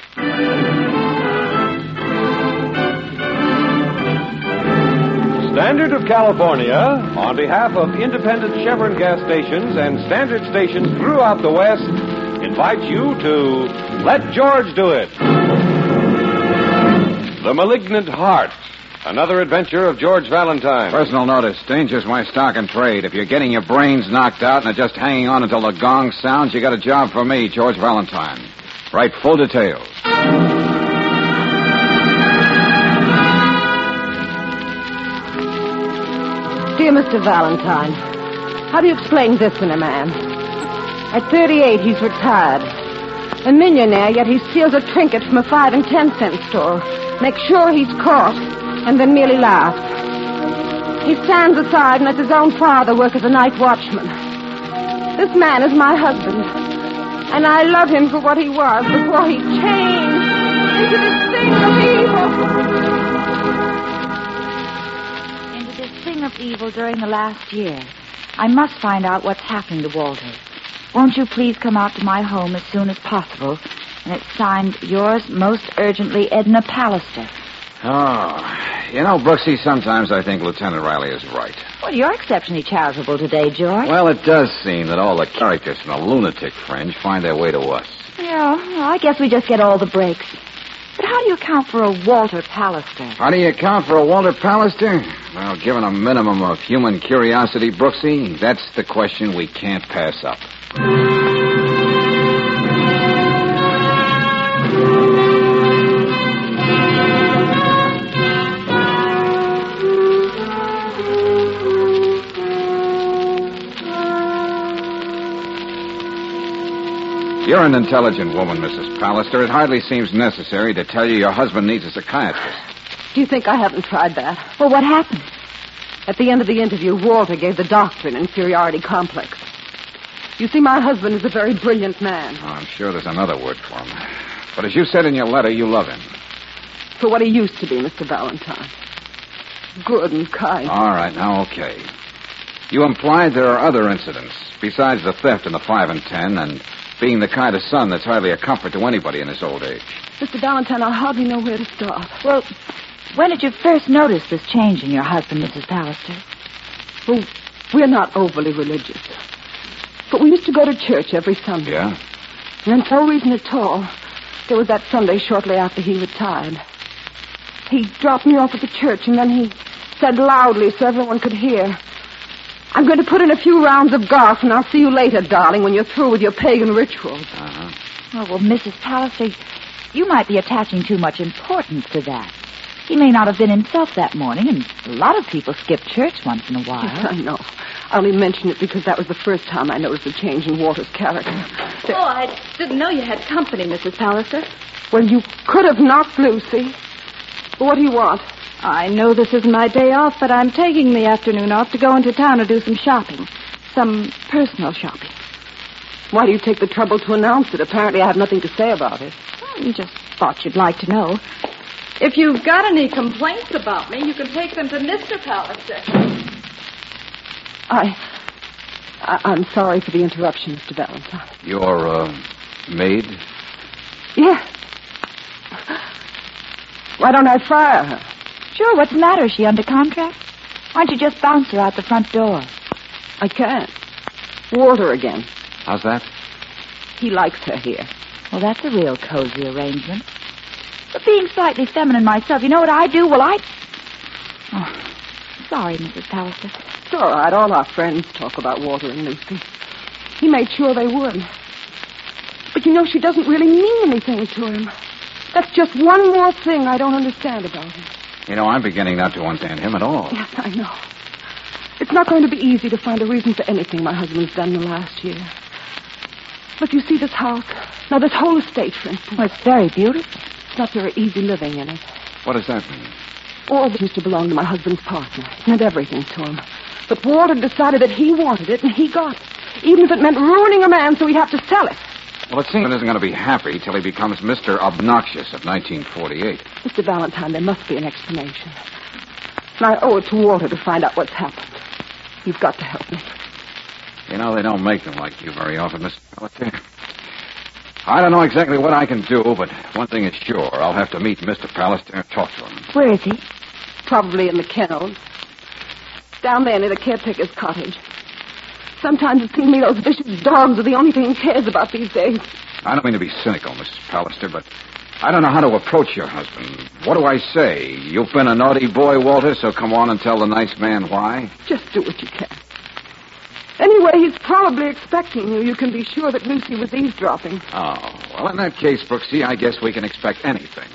Standard of California, on behalf of independent Chevron gas stations and standard stations throughout the West, invites you to Let George Do It. The Malignant Heart. Another adventure of George Valentine. Personal notice. Danger's my stock and trade. If you're getting your brains knocked out and are just hanging on until the gong sounds, you got a job for me, George Valentine. Write full details. Dear Mr. Valentine, how do you explain this in a man? At 38, he's retired. A millionaire, yet he steals a trinket from a 5 and 10 cent store, makes sure he's caught, and then merely laughs. He stands aside and lets his own father work as a night watchman. This man is my husband, and I love him for what he was before he changed into this thing of evil. Into this thing of evil during the last year. I must find out what's happening to Walter. Won't you please come out to my home as soon as possible? And it's signed, yours most urgently, Edna Pallister. Oh, you know, Brooksy, sometimes I think Lieutenant Riley is right. Well, you're exceptionally charitable today, George. Well, it does seem that all the characters from the lunatic fringe find their way to us. Yeah, well, I guess we just get all the breaks. But how do you account for a Walter Pallister? How do you account for a Walter Pallister? Well, given a minimum of human curiosity, Brooksy, that's the question we can't pass up. You're an intelligent woman, Mrs. Pallister. It hardly seems necessary to tell you your husband needs a psychiatrist. Do you think I haven't tried that? Well, what happened? At the end of the interview, Walter gave the doctor an inferiority complex. You see, my husband is a very brilliant man. Oh, I'm sure there's another word for him. But as you said in your letter, you love him. For what he used to be, Mr. Valentine. Good and kind. All right, now, okay. You implied there are other incidents, besides the theft in the 5 and 10, and being the kind of son that's hardly a comfort to anybody in his old age. Mr. Valentine, I hardly know where to start. Well, when did you first notice this change in your husband, Mrs. Pallister? Well, we're not overly religious. But we used to go to church every Sunday. Yeah? And for no reason at all, there was that Sunday shortly after he retired. He dropped me off at the church, and then he said loudly so everyone could hear, "I'm going to put in a few rounds of golf, and I'll see you later, darling, when you're through with your pagan rituals." Uh-huh. Oh, well, Mrs. Pallister, you might be attaching too much importance to that. He may not have been himself that morning, and a lot of people skip church once in a while. Yes, I know. I only mention it because that was the first time I noticed a change in Walter's character. Oh, I didn't know you had company, Mrs. Pallister. Well, you could have knocked Lucy. What do you want? I know this isn't my day off, but I'm taking the afternoon off to go into town and do some shopping. Some personal shopping. Why do you take the trouble to announce it? Apparently I have nothing to say about it. Well, just thought you'd like to know. If you've got any complaints about me, you can take them to Mr. Pallister. I'm sorry for the interruption, Mr. Valentine. Your, maid? Yes. Why don't I fire her? Sure, what's the matter? Is she under contract? Why don't you just bounce her out the front door? I can't. Walter again. How's that? He likes her here. Well, that's a real cozy arrangement. But being slightly feminine myself, you know what I do? Well, Oh, sorry, Mrs. Pallister. It's all right. All our friends talk about Walter and Lucy. He made sure they would. But you know, she doesn't really mean anything to him. That's just one more thing I don't understand about him. You know, I'm beginning not to understand him at all. Yes, I know. It's not going to be easy to find a reason for anything my husband's done in the last year. Look, you see this house? Now, this whole estate, for instance. Well, it's very beautiful. It's not very easy living in it. What does that mean? All of it used to belong to my husband's partner. It meant everything to him. But Walter decided that he wanted it, and he got it. Even if it meant ruining a man so he'd have to sell it. Well, it seems he isn't going to be happy till he becomes Mr. Obnoxious of 1948. Mr. Valentine, there must be an explanation. And I owe it to Walter to find out what's happened. You've got to help me. You know, they don't make them like you very often, Miss Pallister. I don't know exactly what I can do, but one thing is sure. I'll have to meet Mr. Pallister and talk to him. Where is he? Probably in the kennels. Down there near the caretaker's cottage. Sometimes it seems to me those vicious dogs are the only thing he cares about these days. I don't mean to be cynical, Mrs. Pallister, but I don't know how to approach your husband. What do I say? You've been a naughty boy, Walter, so come on and tell the nice man why. Just do what you can. Anyway, he's probably expecting you. You can be sure that Lucy was eavesdropping. Oh, well, in that case, Brooksy, I guess we can expect anything.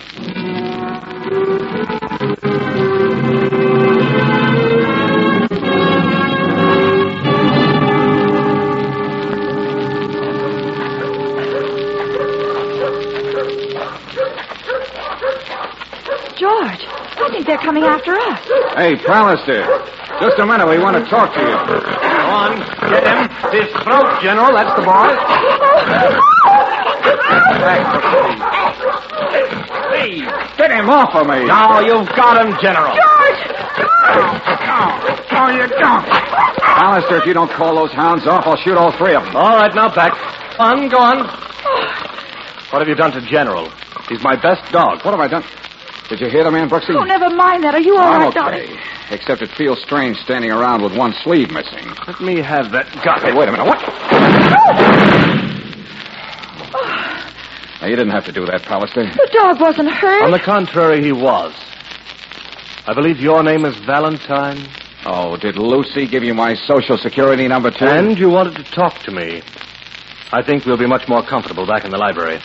George, I think they're coming after us. Hey, Pallister, just a minute. We want to talk to you. Go on, get him. His throat, General. That's the boy. Hey, get him off of me. Now you've got him, General. Oh, you don't. Pallister, if you don't call those hounds off, I'll shoot all three of them. All right, now back. Go on. What have you done to General? He's my best dog. What have I done? Did you hear the man, Brooksy? Oh, never mind that. Are you all I'm right, okay. darling? Except it feels strange standing around with one sleeve missing. Let me have that gun. Hey, wait a minute. What? Now, you didn't have to do that, Pallister. The dog wasn't hurt. On the contrary, he was. I believe your name is Valentine. Oh, did Lucy give you my Social Security number, too? And you wanted to talk to me. I think we'll be much more comfortable back in the library.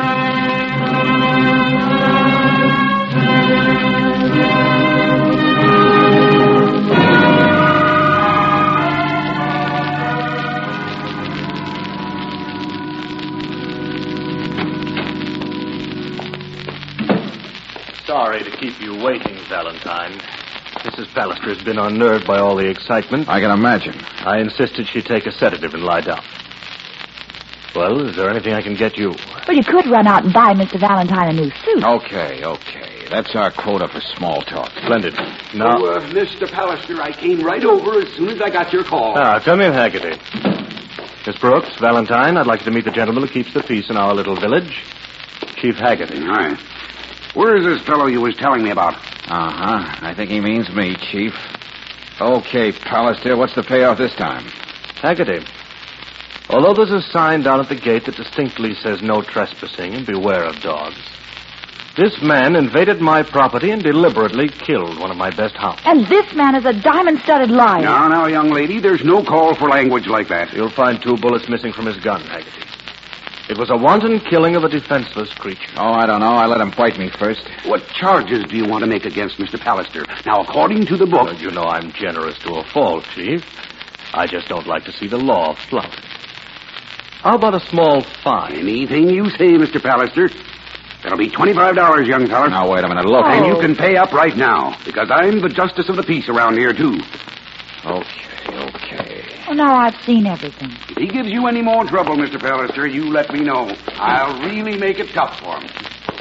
Sorry to keep you waiting, Valentine. Mrs. Pallister has been unnerved by all the excitement. I can imagine. I insisted she take a sedative and lie down. Well, is there anything I can get you? Well, you could run out and buy Mr. Valentine a new suit. Okay. That's our quota for small talk. Splendid. Now... Mr. Pallister, I came right over as soon as I got your call. Come in, Haggerty. Miss Brooks, Valentine, I'd like you to meet the gentleman who keeps the peace in our little village, Chief Haggerty. All right. Where is this fellow you was telling me about? Uh-huh. I think he means me, Chief. Okay, Pallister, what's the payoff this time? Haggerty, although there's a sign down at the gate that distinctly says no trespassing and beware of dogs, this man invaded my property and deliberately killed one of my best hounds. And this man is a diamond-studded liar. Now, young lady, there's no call for language like that. You'll find 2 bullets missing from his gun, Haggerty. It was a wanton killing of a defenseless creature. Oh, I don't know. I let him bite me first. What charges do you want to make against Mr. Pallister? Now, according to the book... Well, you know I'm generous to a fault, Chief. I just don't like to see the law flouted. How about a small fine? Anything you say, Mr. Pallister. That'll be $25, young fella. Now, wait a minute. Look. And you can pay up right now, because I'm the justice of the peace around here, too. Okay. Well, now I've seen everything. If he gives you any more trouble, Mr. Pallister, you let me know. I'll really make it tough for him.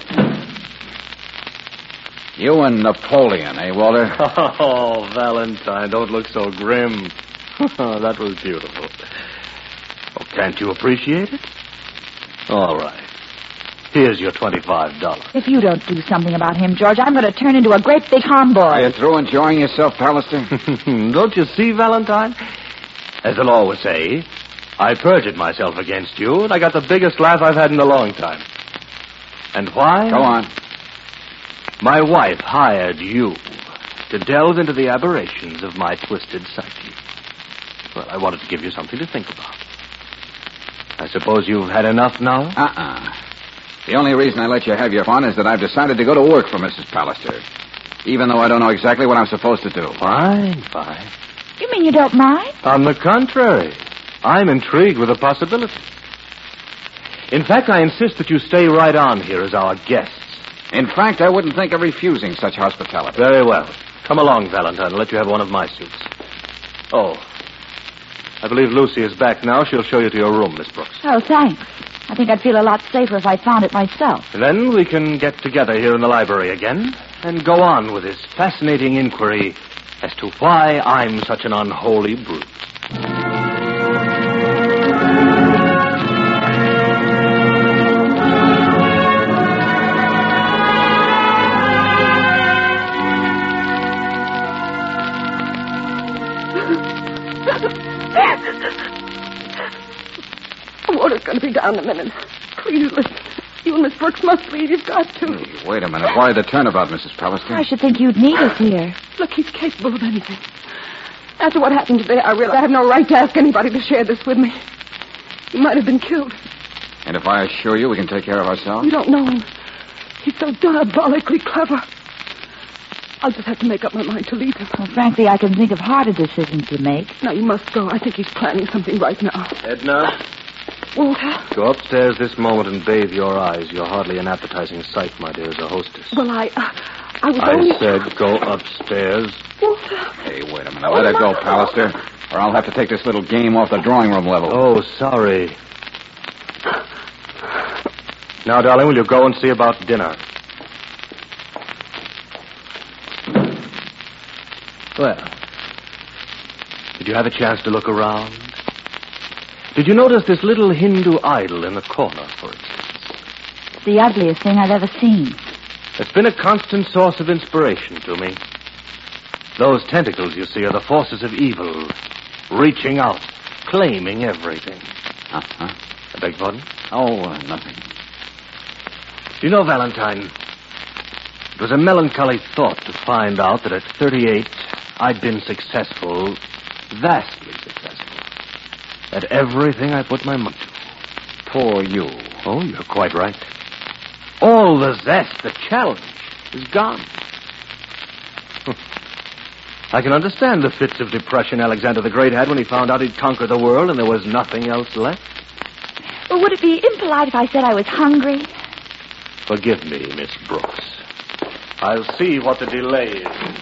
You and Napoleon, eh, Walter? Oh, Valentine, don't look so grim. That was beautiful. Oh, can't you appreciate it? All right. Here's your $25. If you don't do something about him, George, I'm going to turn into a great big Are homeboy. you through enjoying yourself, Pallister? Don't you see, Valentine? As the law would say, I perjured myself against you, and I got the biggest laugh I've had in a long time. And why? Go on. My wife hired you to delve into the aberrations of my twisted psyche. Well, I wanted to give you something to think about. I suppose you've had enough now? The only reason I let you have your fun is that I've decided to go to work for Mrs. Pallister, even though I don't know exactly what I'm supposed to do. Fine. You mean you don't mind? On the contrary, I'm intrigued with the possibility. In fact, I insist that you stay right on here as our guests. In fact, I wouldn't think of refusing such hospitality. Very well. Come along, Valentine. I'll let you have one of my suits. Oh, I believe Lucy is back now. She'll show you to your room, Miss Brooks. Oh, thanks. I think I'd feel a lot safer if I found it myself. Then we can get together here in the library again and go on with this fascinating inquiry as to why I'm such an unholy brute. down a minute. Please listen. You and Miss Brooks must leave. You've got to. Hey, wait a minute. Why the turnabout, Mrs. Pallister? I should think you'd need us here. Look, he's capable of anything. After what happened today, I realize I have no right to ask anybody to share this with me. He might have been killed. And if I assure you we can take care of ourselves? You don't know him. He's so diabolically clever. I'll just have to make up my mind to leave him. Well, frankly, I can think of harder decisions to make. Now, you must go. I think he's planning something right now. Edna, Walter? go upstairs this moment and bathe your eyes. You're hardly an appetizing sight, my dear, as a hostess. Well, I was only... I said go upstairs. Walter. Hey, wait a minute. Let it go, Pallister, or I'll have to take this little game off the drawing room level. Oh, sorry. Now, darling, will you go and see about dinner? Well, did you have a chance to look around? Did you notice this little Hindu idol in the corner, for instance? It's the ugliest thing I've ever seen. It's been a constant source of inspiration to me. Those tentacles, you see, are the forces of evil, reaching out, claiming everything. Uh-huh. I beg pardon? Oh, nothing. Do you know, Valentine, it was a melancholy thought to find out that at 38, I'd been successful, vastly successful, at everything I put my mind to. Poor you. Oh, you're quite right. All the zest, the challenge, is gone. I can understand the fits of depression Alexander the Great had when he found out he'd conquered the world and there was nothing else left. Well, would it be impolite if I said I was hungry? Forgive me, Miss Brooks. I'll see what the delay is.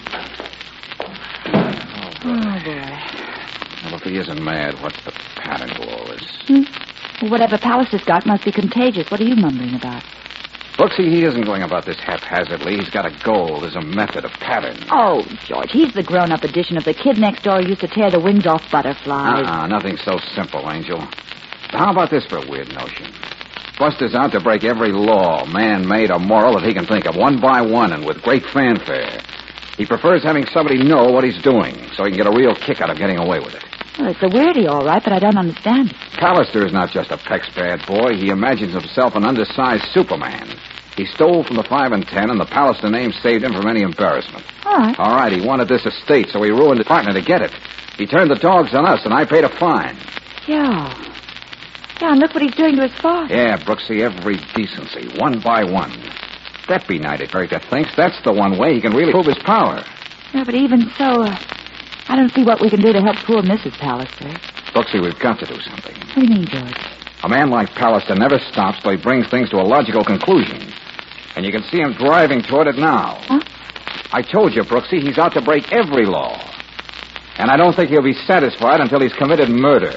Oh, boy. Well, if he isn't mad, what's the pattern to all this? Well, whatever Pallister's got must be contagious. What are you mumbling about? Brooksy, he isn't going about this haphazardly. He's got a goal. There's a method, a pattern. Oh, George, he's the grown-up edition of the kid next door who used to tear the wings off butterflies. Nothing so simple, Angel. How about this for a weird notion? Buster's out to break every law, man-made or moral, that he can think of, one by one and with great fanfare. He prefers having somebody know what he's doing, so he can get a real kick out of getting away with it. Well, it's a weirdie, all right, but I don't understand it. Pallister is not just a Peck's bad boy. He imagines himself an undersized Superman. He stole from the 5 and 10, and the Pallister name saved him from any embarrassment. All right. All right, he wanted this estate, so he ruined his partner to get it. He turned the dogs on us, and I paid a fine. Yeah, and look what he's doing to his farm. Yeah, Brooksy, every decency, one by one. That be night, Erica thinks. That's the one way he can really prove his power. Yeah, but even so, I don't see what we can do to help poor Mrs. Pallister. Brooksy, we've got to do something. What do you mean, George? A man like Pallister never stops till he brings things to a logical conclusion. And you can see him driving toward it now. Huh? I told you, Brooksy, he's out to break every law. And I don't think he'll be satisfied until he's committed murder.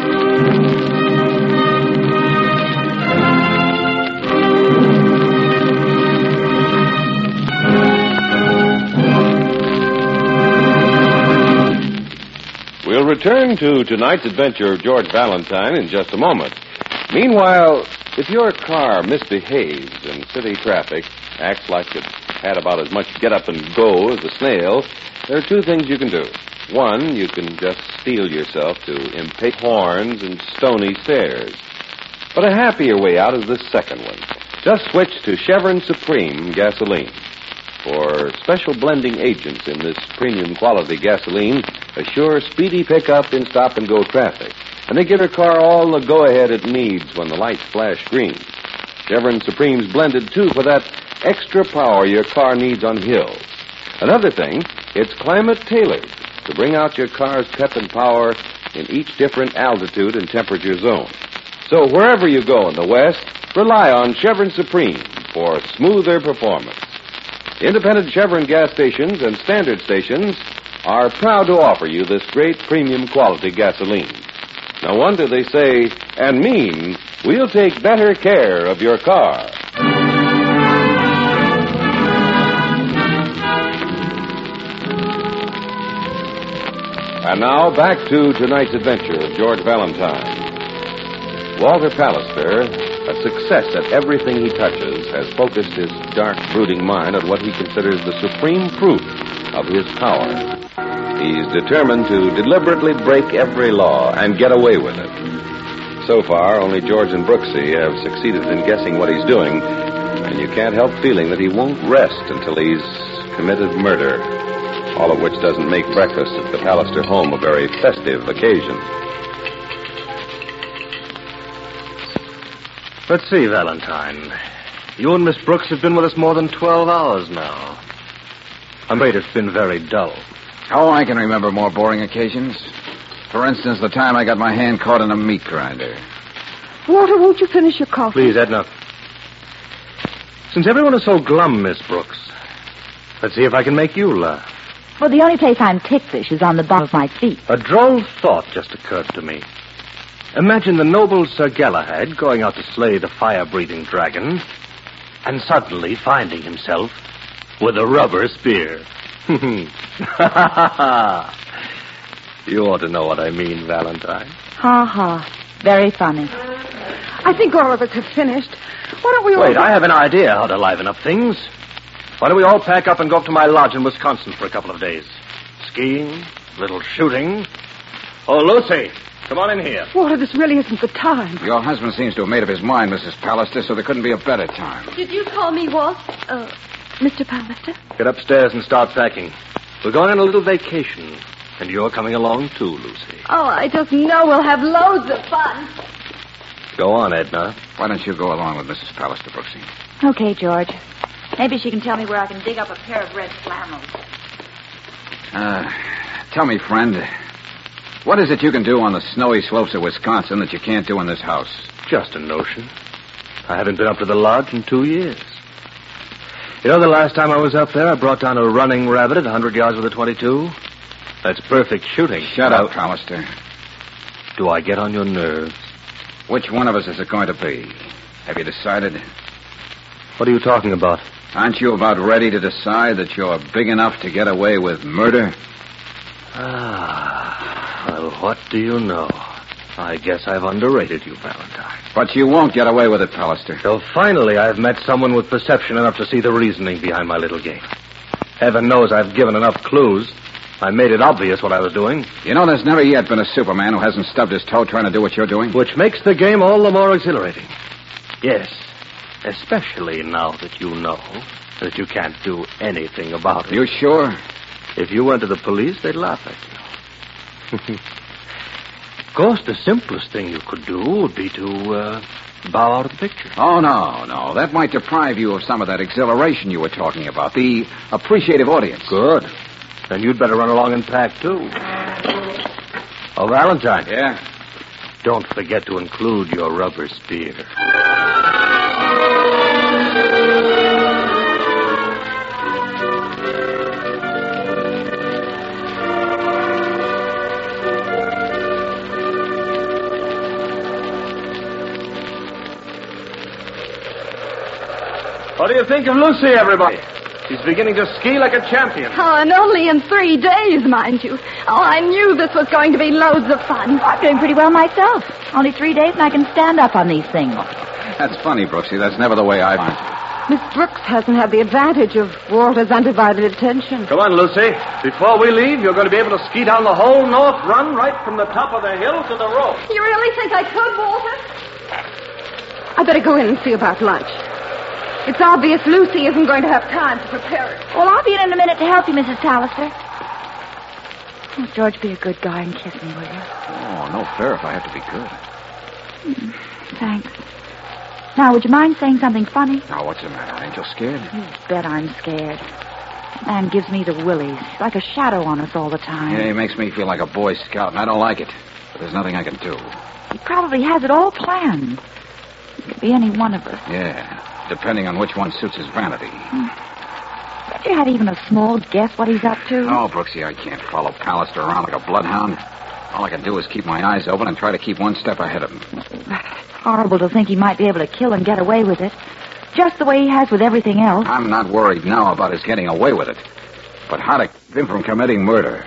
We'll return to tonight's adventure of George Valentine in just a moment. Meanwhile, if your car misbehaves in city traffic, acts like it had about as much get up and go as a snail, there are two things you can do. One, you can just steel yourself to impatient horns and stony stares. But a happier way out is the second one. Just switch to Chevron Supreme gasoline. For special blending agents in this premium quality gasoline assure speedy pickup in stop-and-go traffic. And they give your car all the go-ahead it needs when the lights flash green. Chevron Supreme's blended, too, for that extra power your car needs on hills. Another thing, it's climate-tailored to bring out your car's pep and power in each different altitude and temperature zone. So wherever you go in the West, rely on Chevron Supreme for smoother performance. Independent Chevron gas stations and standard stations are proud to offer you this great premium quality gasoline. No wonder they say and mean, we'll take better care of your car. And now back to tonight's adventure of George Valentine. Walter Pallister, a success at everything he touches, has focused his dark, brooding mind on what he considers the supreme proof of his power. He's determined to deliberately break every law and get away with it. so far, only George and Brooksy have succeeded in guessing what he's doing, and you can't help feeling that he won't rest until he's committed murder, all of which doesn't make breakfast at the Pallister home a very festive occasion. Let's see, Valentine. You and Miss Brooks have been with us more than 12 hours now. I'm afraid it's been very dull. Oh, I can remember more boring occasions. For instance, the time I got my hand caught in a meat grinder. Walter, won't you finish your coffee? Please, Edna. Since everyone is so glum, Miss Brooks, let's see if I can make you laugh. Well, the only place I'm ticklish is on the bottom of my feet. A droll thought just occurred to me. Imagine the noble Sir Galahad going out to slay the fire-breathing dragon and suddenly finding himself with a rubber spear. You ought to know what I mean, Valentine. Ha ha. Very funny. I think all of us have finished. Why don't we all... Wait, I have an idea how to liven up things. Why don't we all pack up and go up to my lodge in Wisconsin for a couple of days? Skiing, a little shooting. Oh, Lucy, come on in here. Walter, this really isn't the time. Your husband seems to have made up his mind, Mrs. Pallister, so there couldn't be a better time. Did you call me, Walt? Mr. Pallister? Get upstairs and start packing. We're going on a little vacation, and you're coming along too, Lucy. Oh, I just know we'll have loads of fun. Go on, Edna. Why don't you go along with Mrs. Pallister, Brooksy? Okay, George. Maybe she can tell me where I can dig up a pair of red flannels. Tell me, friend, what is it you can do on the snowy slopes of Wisconsin that you can't do in this house? Just a notion. I haven't been up to the lodge in 2 years. You know, the last time I was up there, I brought down a running rabbit at 100 yards with a .22. That's perfect shooting. Shut up, Pallister. Do I get on your nerves? Which one of us is it going to be? Have you decided? What are you talking about? Aren't you about ready to decide that you're big enough to get away with murder? Well, what do you know? I guess I've underrated you, Valentine. But you won't get away with it, Pallister. So finally I've met someone with perception enough to see the reasoning behind my little game. Heaven knows I've given enough clues. I made it obvious what I was doing. You know, there's never yet been a Superman who hasn't stubbed his toe trying to do what you're doing. Which makes the game all the more exhilarating. Yes, especially now that you know that you can't do anything about it. You sure? If you went to the police, they'd laugh at you. Of course, the simplest thing you could do would be to bow out of the picture. Oh, no. That might deprive you of some of that exhilaration you were talking about, the appreciative audience. Good. Then you'd better run along and pack, too. Oh, Valentine. Yeah? Don't forget to include your rubber spear. What do you think of Lucy, everybody? She's beginning to ski like a champion. Oh, and only in 3 days, mind you. Oh, I knew this was going to be loads of fun. I'm doing pretty well myself. Only 3 days and I can stand up on these things. That's funny, Brooksy. That's never the way I find it. Miss Brooks hasn't had the advantage of Walter's undivided attention. Come on, Lucy. Before we leave, you're going to be able to ski down the whole north run right from the top of the hill to the road. You really think I could, Walter? I better go in and see about lunch. It's obvious Lucy isn't going to have time to prepare it. Well, I'll be in a minute to help you, Mrs. Pallister. Oh, George, be a good guy and kiss me, will you? Oh, no fair if I have to be good. Thanks. Now, would you mind saying something funny? Now, what's the matter? Ain't you scared? You bet I'm scared. That man gives me the willies. He's like a shadow on us all the time. Yeah, he makes me feel like a Boy Scout, and I don't like it. But there's nothing I can do. He probably has it all planned. It could be any one of us. Yeah, depending on which one suits his vanity. Bet you had even a small guess what he's up to? Oh, Brooksy, I can't follow Pallister around like a bloodhound. All I can do is keep my eyes open and try to keep one step ahead of him. It's horrible to think he might be able to kill and get away with it. Just the way he has with everything else. I'm not worried now about his getting away with it. But how to keep him from committing murder.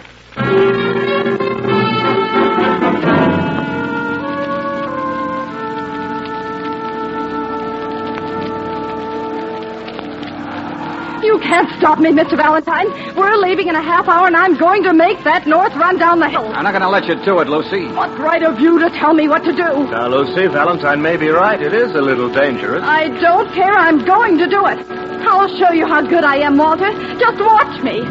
You can't stop me, Mr. Valentine. We're leaving in a half hour, and I'm going to make that north run down the hill. I'm not going to let you do it, Lucy. What right have you to tell me what to do? Now, Lucy, Valentine may be right. It is a little dangerous. I don't care. I'm going to do it. I'll show you how good I am, Walter. Just watch me.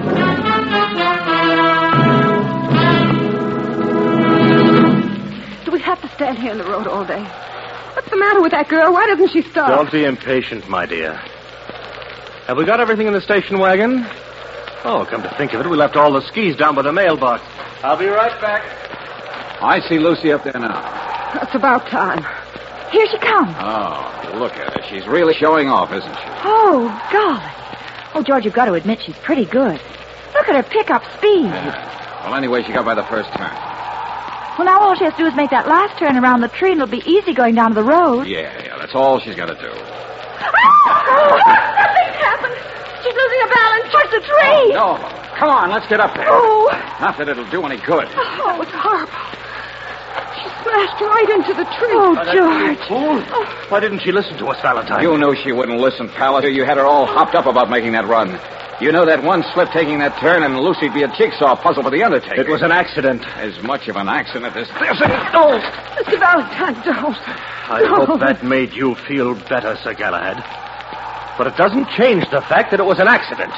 Do we have to stand here in the road all day? What's the matter with that girl? Why doesn't she stop? Don't be impatient, my dear. Have we got everything in the station wagon? Oh, come to think of it, we left all the skis down by the mailbox. I'll be right back. I see Lucy up there now. It's about time. Here she comes. Oh, look at her. She's really showing off, isn't she? Oh, golly. Oh, George, you've got to admit she's pretty good. Look at her pick-up speed. Well, anyway, she got by the first turn. Well, now all she has to do is make that last turn around the tree, and it'll be easy going down to the road. Yeah, that's all she's got to do. Nothing's happened. She's losing her balance. Touch the tree. No. Come on, let's get up there. Oh. Not that it'll do any good. Oh, it's horrible. She smashed right into the tree. Oh, George. Fool. Why didn't she listen to us, Valentine? You knew she wouldn't listen, Palliser. You had her all hopped up about making that run. You know that one slip taking that turn, and Lucy'd be a jigsaw puzzle for the undertaker. It was an accident. As much of an accident as this. No! Mr. Valentine, don't. I hope that made you feel better, Sir Galahad. But it doesn't change the fact that it was an accident.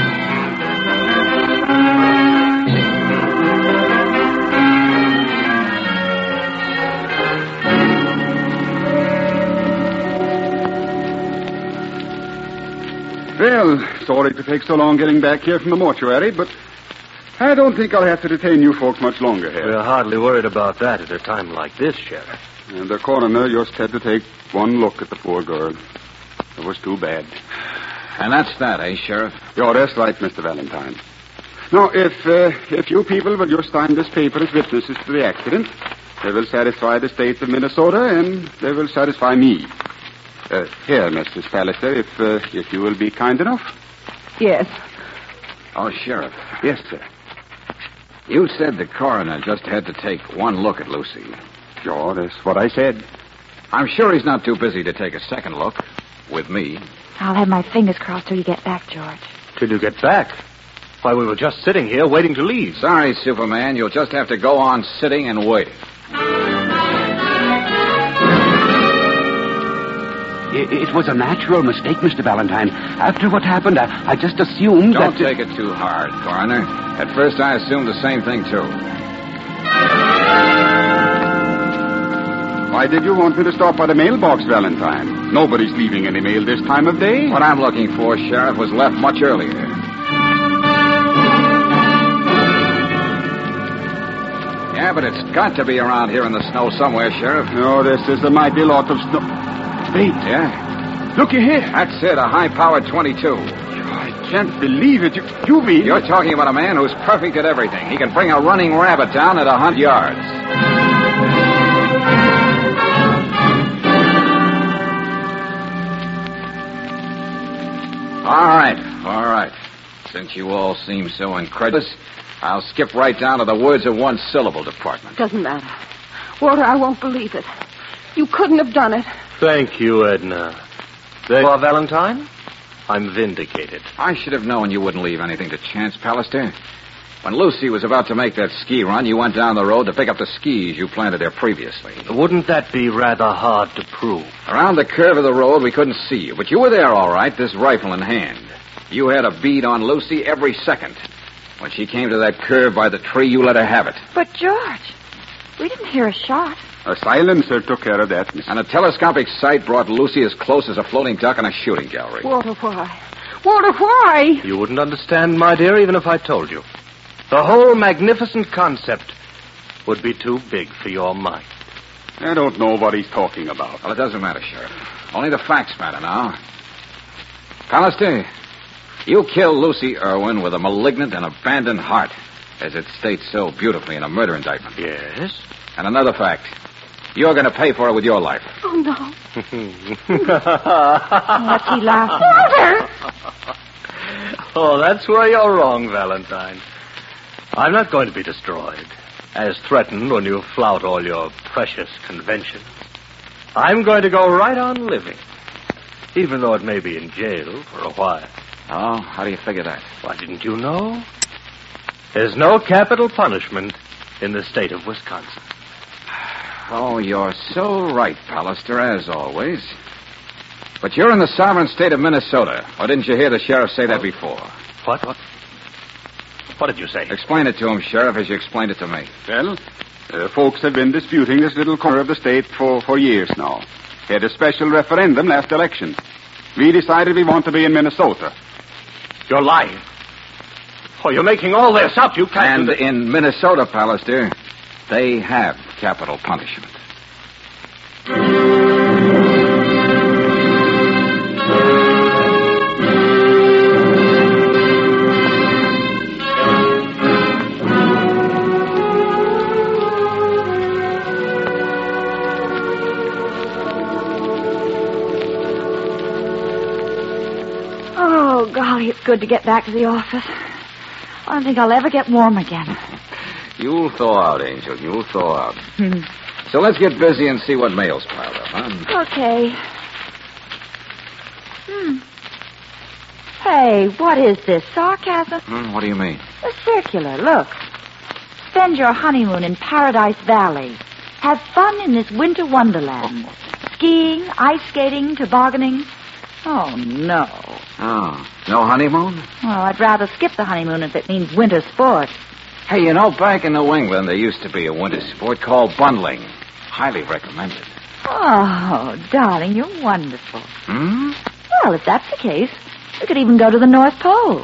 Well, sorry to take so long getting back here from the mortuary, but I don't think I'll have to detain you folks much longer here. We're hardly worried about that at a time like this, Sheriff. And the coroner just had to take one look at the poor girl. It was too bad. And that's that, eh, Sheriff? Yeah, that's right, Mr. Valentine. Now, if you people will just sign this paper as witnesses to the accident, they will satisfy the state of Minnesota, and they will satisfy me. Here, Mrs. Palliser, if you will be kind enough. Yes. Oh, Sheriff. Yes, sir. You said the coroner just had to take one look at Lucy. Sure, that's what I said. I'm sure he's not too busy to take a second look. With me. I'll have my fingers crossed till you get back, George. Till you get back? Why, we were just sitting here waiting to leave. Sorry, Superman. You'll just have to go on sitting and waiting. It was a natural mistake, Mr. Valentine. After what happened, I just assumed Don't that... take it too hard, Coroner. At first, I assumed the same thing, too. Why did you want me to stop by the mailbox, Valentine? Nobody's leaving any mail this time of day. What I'm looking for, Sheriff, was left much earlier. Yeah, but it's got to be around here in the snow somewhere, Sheriff. No, this is a mighty lot of snow. Wait. Yeah? Looky here. That's it, a high-powered 22. I can't believe it. You mean... You're talking about a man who's perfect at everything. He can bring a running rabbit down at 100 yards. All right. Since you all seem so incredulous, I'll skip right down to the words of one syllable department. Doesn't matter. Walter, I won't believe it. You couldn't have done it. Thank you, Edna. There you are, Valentine. I'm vindicated. I should have known you wouldn't leave anything to chance, Pallister. When Lucy was about to make that ski run, you went down the road to pick up the skis you planted there previously. Wouldn't that be rather hard to prove? Around the curve of the road, we couldn't see you, but you were there all right, this rifle in hand. You had a bead on Lucy every second. When she came to that curve by the tree, you let her have it. But, George, we didn't hear a shot. A silencer took care of that, Miss. And a telescopic sight brought Lucy as close as a floating duck in a shooting gallery. Walter, why? Walter, why? You wouldn't understand, my dear, even if I told you. The whole magnificent concept would be too big for your mind. I don't know what he's talking about. Well, it doesn't matter, Sheriff. Only the facts matter now. Pallister, you killed Lucy Irwin with a malignant and abandoned heart, as it states so beautifully in a murder indictment. Yes? And another fact. You're going to pay for it with your life. Oh, no. What's he laughing Walter! Oh, that's where you're wrong, Valentine. I'm not going to be destroyed, as threatened when you flout all your precious conventions. I'm going to go right on living, even though it may be in jail for a while. Oh, how do you figure that? Why, didn't you know? There's no capital punishment in the state of Wisconsin. Oh, you're so right, Pallister, as always. But you're in the sovereign state of Minnesota. Or didn't you hear the sheriff say that before? What? What did you say? Explain it to him, Sheriff, as you explained it to me. Well, folks have been disputing this little corner of the state for years now. We had a special referendum last election. We decided we want to be in Minnesota. You're lying. Oh, you're making all this up. You can't... And in Minnesota, Pallister, they have capital punishment. Oh, golly, it's good to get back to the office. I don't think I'll ever get warm again. You'll thaw out, Angel. You'll thaw out. So let's get busy and see what mail's piled up, huh? Okay. Hey, what is this? Sarcasm? What do you mean? A circular, look. Spend your honeymoon in Paradise Valley. Have fun in this winter wonderland. Skiing, ice skating, tobogganing. Oh, no. Oh, no honeymoon? Well, I'd rather skip the honeymoon if it means winter sports. Hey, you know, back in New England, there used to be a winter sport called bundling. Highly recommended. Oh, darling, you're wonderful. Hmm? Well, if that's the case, we could even go to the North Pole.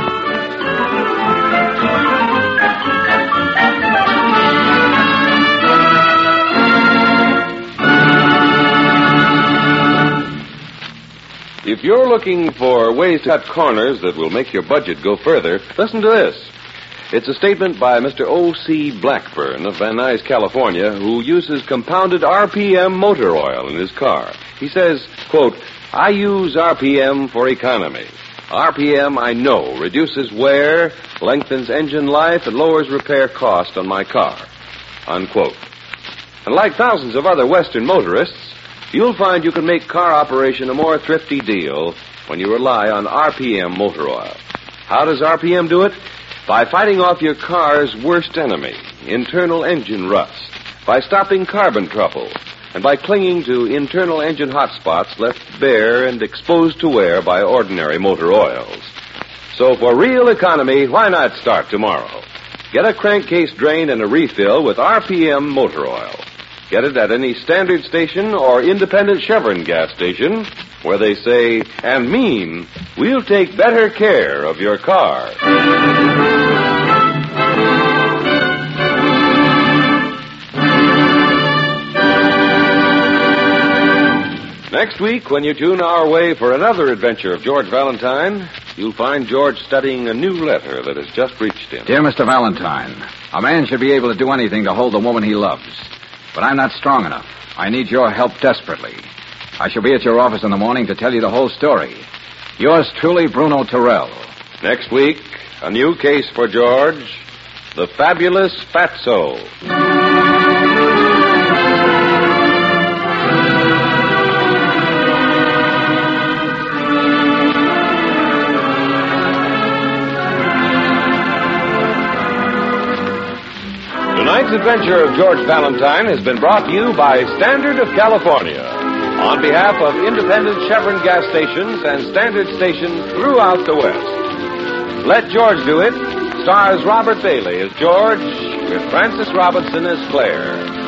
If you're looking for ways to cut corners that will make your budget go further, listen to this. It's a statement by Mr. O.C. Blackburn of Van Nuys, California, who uses compounded RPM motor oil in his car. He says, quote, I use RPM for economy. RPM, I know, reduces wear, lengthens engine life, and lowers repair cost on my car, unquote. And like thousands of other Western motorists, you'll find you can make car operation a more thrifty deal when you rely on RPM motor oil. How does RPM do it? By fighting off your car's worst enemy, internal engine rust, by stopping carbon trouble, and by clinging to internal engine hot spots left bare and exposed to wear by ordinary motor oils. So for real economy, why not start tomorrow? Get a crankcase drain and a refill with RPM motor oil. Get it at any standard station or independent Chevron gas station where they say and mean, we'll take better care of your car. Next week, when you tune our way for another adventure of George Valentine, you'll find George studying a new letter that has just reached him. Dear Mr. Valentine, a man should be able to do anything to hold the woman he loves. But I'm not strong enough. I need your help desperately. I shall be at your office in the morning to tell you the whole story. Yours truly, Bruno Terrell. Next week, a new case for George, the fabulous Fatso. Tonight's adventure of George Valentine has been brought to you by Standard of California. On behalf of independent Chevron gas stations and Standard stations throughout the West. Let George Do It stars Robert Bailey as George with Francis Robinson as Claire.